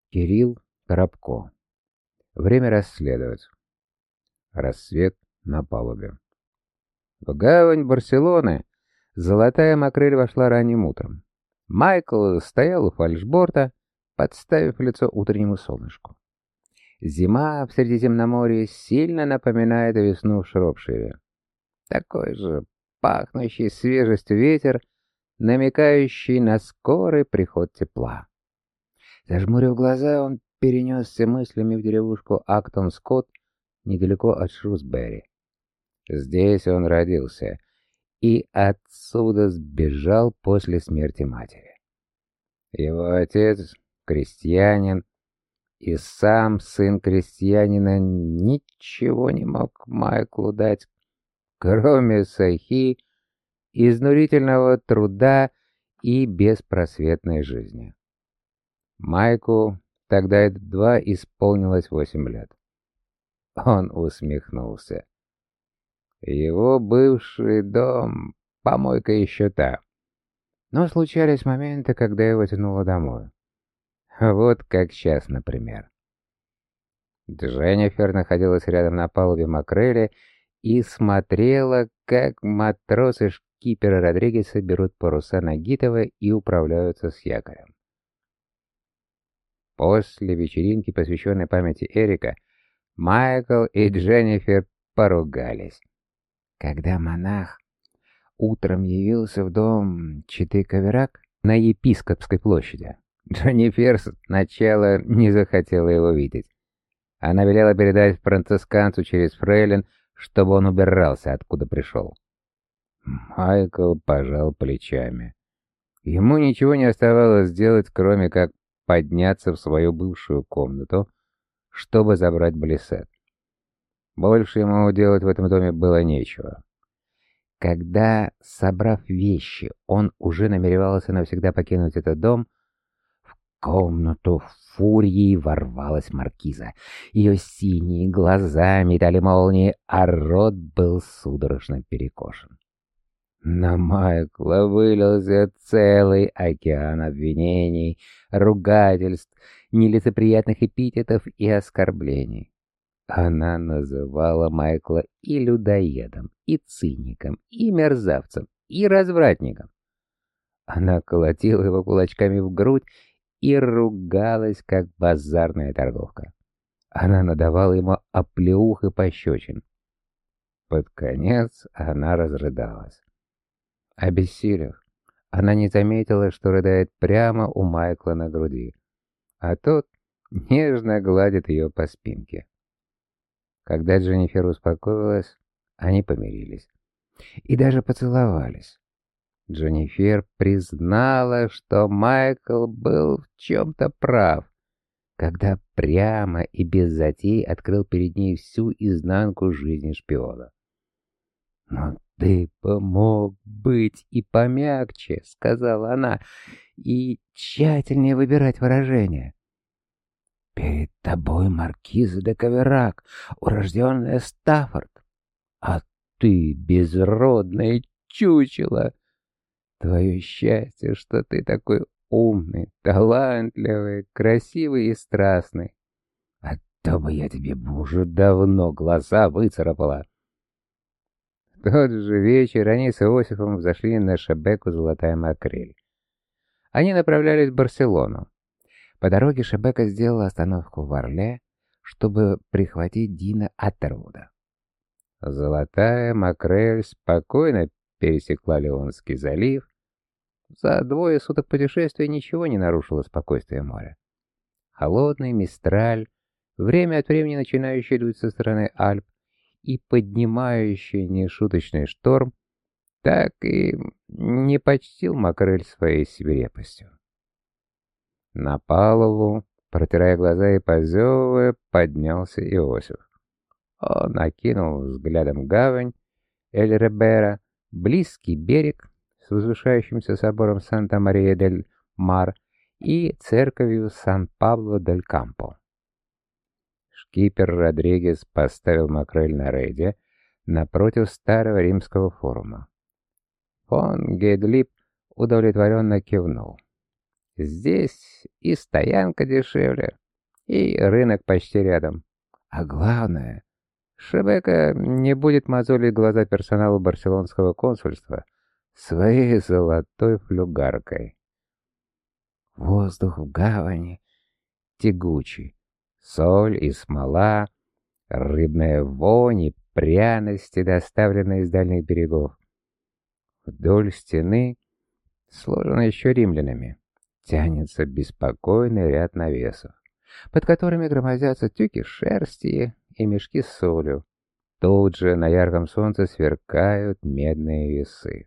Кирилл Коробко. Время расследовать. Рассвет на палубе. В гавань Барселоны золотая макрель вошла ранним утром. Майкл стоял у фальшборта, подставив лицо утреннему солнышку. Зима в Средиземноморье сильно напоминает весну в Шропшире. Такой же пахнущий свежестью ветер, намекающий на скорый приход тепла. Зажмурив глаза, он перенесся мыслями в деревушку Актон-Скотт, недалеко от Шрусбери. Здесь он родился и отсюда сбежал после смерти матери. Его отец — крестьянин, и сам сын крестьянина ничего не мог Майклу дать, кроме сахи, изнурительного труда и беспросветной жизни. Майку тогда едва исполнилось 8 лет. Он усмехнулся. Его бывший дом — помойка еще та. Но случались моменты, когда его тянуло домой. Вот как сейчас, например. Дженнифер находилась рядом на палубе макрели и смотрела, как матросы шкипера Родригеса берут паруса Нагитова и управляются с якорем. После вечеринки, посвященной памяти Эрика, Майкл и Дженнифер поругались. Когда монах утром явился в дом Читы Каверак на Епископской площади, Дженнифер сначала не захотела его видеть. Она велела передать францисканцу через фрейлин, чтобы он убирался, откуда пришел. Майкл пожал плечами. Ему ничего не оставалось сделать, кроме как подняться в свою бывшую комнату, чтобы забрать Блиссет. Больше ему делать в этом доме было нечего. Когда, собрав вещи, он уже намеревался навсегда покинуть этот дом, в комнату фурией ворвалась маркиза. Ее синие глаза метали молнии, а рот был судорожно перекошен. На Майкла вылился целый океан обвинений, ругательств, нелицеприятных эпитетов и оскорблений. Она называла Майкла и людоедом, и циником, и мерзавцем, и развратником. Она колотила его кулачками в грудь и ругалась, как базарная торговка. Она надавала ему оплеух и пощечин. Под конец она разрыдалась. Обессилев, она не заметила, что рыдает прямо у Майкла на груди, а тот нежно гладит ее по спинке. Когда Дженнифер успокоилась, они помирились и даже поцеловались. Дженнифер признала, что Майкл был в чем-то прав, когда прямо и без затей открыл перед ней всю изнанку жизни шпиона. «Но ты бы мог быть и помягче», — сказала она, — «и тщательнее выбирать выражения. Перед тобой маркиза де Каверак, урожденная Стаффорд, а ты безродное чучело. Твое счастье, что ты такой умный, талантливый, красивый и страстный. А то бы я тебе уже давно глаза выцарапала». В тот же вечер они с Иосифом взошли на Шебеку «Золотая макрель». Они направлялись в Барселону. По дороге Шебека сделала остановку в Орле, чтобы прихватить Дина Аттервуда. «Золотая макрель» спокойно пересекла Леонский залив. За 2 суток путешествия ничего не нарушило спокойствие моря. Холодный мистраль, время от времени начинающий дуть со стороны Альп и поднимающий нешуточный шторм, так и не почтил макрель своей свирепостью. На палубу, протирая глаза и позевывая, поднялся Иосиф. Он окинул взглядом гавань Эль-Ребера, близкий берег с возвышающимся собором Санта-Мария-дель-Мар и церковью Сан-Пабло-дель-Кампо. Шкипер Родригес поставил макрель на рейде напротив старого римского форума. Фон Гейдлип удовлетворенно кивнул. Здесь и стоянка дешевле, и рынок почти рядом. А главное, Шебека не будет мозолить глаза персоналу барселонского консульства своей золотой флюгаркой. Воздух в гавани тягучий, соль и смола, рыбная вонь и пряности, доставленные из дальних берегов. Вдоль стены, сложенной еще римлянами, тянется беспокойный ряд навесов, под которыми громоздятся тюки шерсти и мешки с солью. Тут же на ярком солнце сверкают медные весы.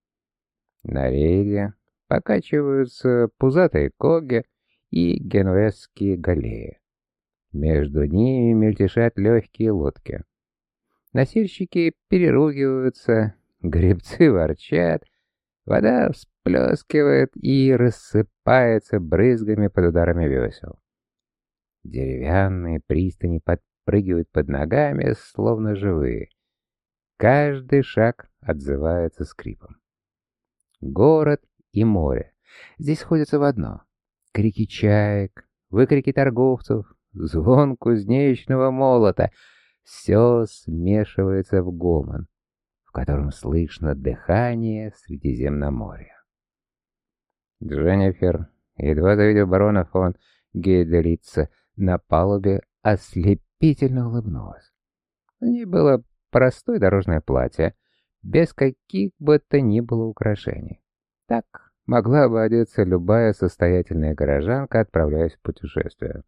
На рейде покачиваются пузатые коги и генуэзские галеи. Между ними мельтешат легкие лодки. Носильщики переругиваются, гребцы ворчат, вода всплескивает и рассыпается брызгами под ударами весел. Деревянные пристани подпрыгивают под ногами, словно живые. Каждый шаг отзывается скрипом. Город и море здесь сходятся в одно. Крики чаек, выкрики торговцев, звон кузнечного молота — все смешивается в гомон, в котором слышно дыхание Средиземноморья. Дженнифер, едва завидев барона фон Гейделитца на палубе, ослепительно улыбнулась. На ней было простое дорожное платье, без каких бы то ни было украшений. Так могла бы одеться любая состоятельная горожанка, отправляясь в путешествие.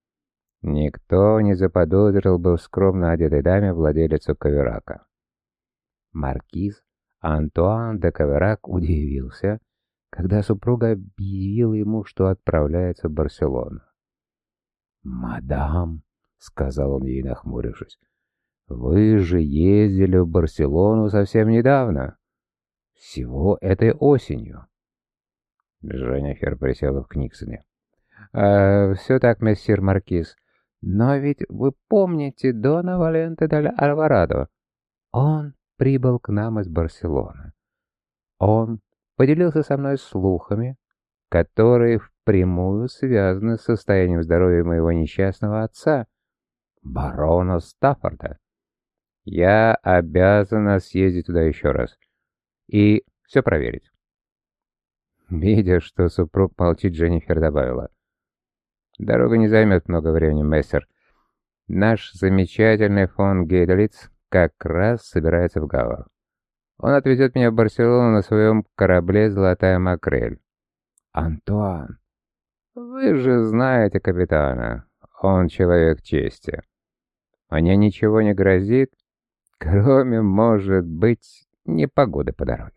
Никто не заподозрил бы в скромно одетой даме владелицу Каверака. Маркиз Антуан де Каверак удивился, когда супруга объявила ему, что отправляется в Барселону. «Мадам», — сказал он ей, нахмурившись, — «вы же ездили в Барселону совсем недавно, всего этой осенью». Дженнифер присела в Книксоне. «Все так, мессир Маркиз, но ведь вы помните Дона Валенте дель Альварадо? Он прибыл к нам из Барселоны. Он поделился со мной слухами, которые впрямую связаны с состоянием здоровья моего несчастного отца, барона Стаффорда. Я обязана съездить туда еще раз и все проверить». Видя, что супруг молчит, Дженнифер добавила: «Дорога не займет много времени, мессер. Наш замечательный фон Гейделиц как раз собирается в Гавр. Он отвезет меня в Барселону на своем корабле «Золотая макрель». Антуан, вы же знаете капитана, он человек чести. Мне ничего не грозит, кроме, может быть, непогоды по дороге».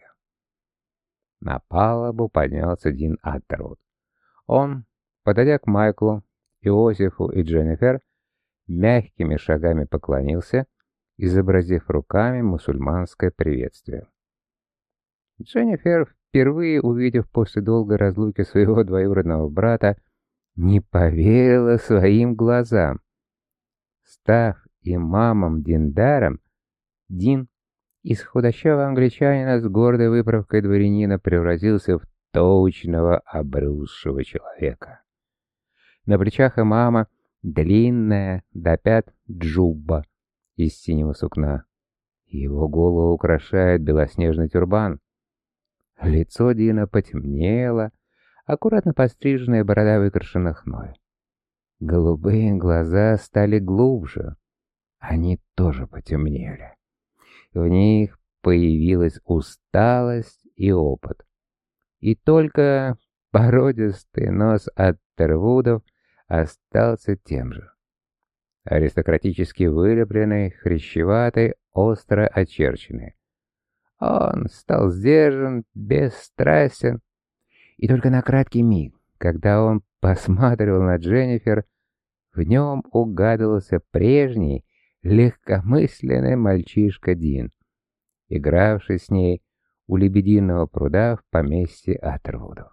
На палубу поднялся Дин Аттервуд. Он, подойдя к Майклу, Иосифу и Дженнифер, мягкими шагами поклонился, изобразив руками мусульманское приветствие. Дженнифер, впервые увидев после долгой разлуки своего двоюродного брата, не поверила своим глазам. Став имамом Диндаром, Дин из худощавого англичанина с гордой выправкой дворянина превратился в точного обрусшего человека. На плечах имама длинная до пят джубба из синего сукна. Его голову украшает белоснежный тюрбан. Лицо Дина потемнело, аккуратно постриженная борода выкрашена хной. Голубые глаза стали глубже, они тоже потемнели. В них появилась усталость и опыт. И только породистый нос Аттервудов остался тем же. Аристократически вылепленный, хрящеватый, остро очерченный. Он стал сдержан, бесстрастен, и только на краткий миг, когда он посматривал на Дженнифер, в нем угадывался прежний, легкомысленный мальчишка Дин, игравший с ней у Лебединого пруда в поместье Аттервудов.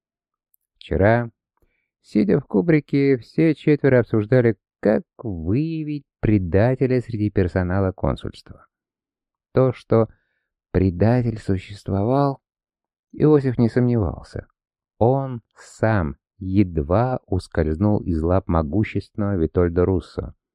Вчера, сидя в кубрике, все четверо обсуждали, как выявить предателя среди персонала консульства. То, что предатель существовал, Иосиф не сомневался. Он сам едва ускользнул из лап могущественного Витольда Руссо.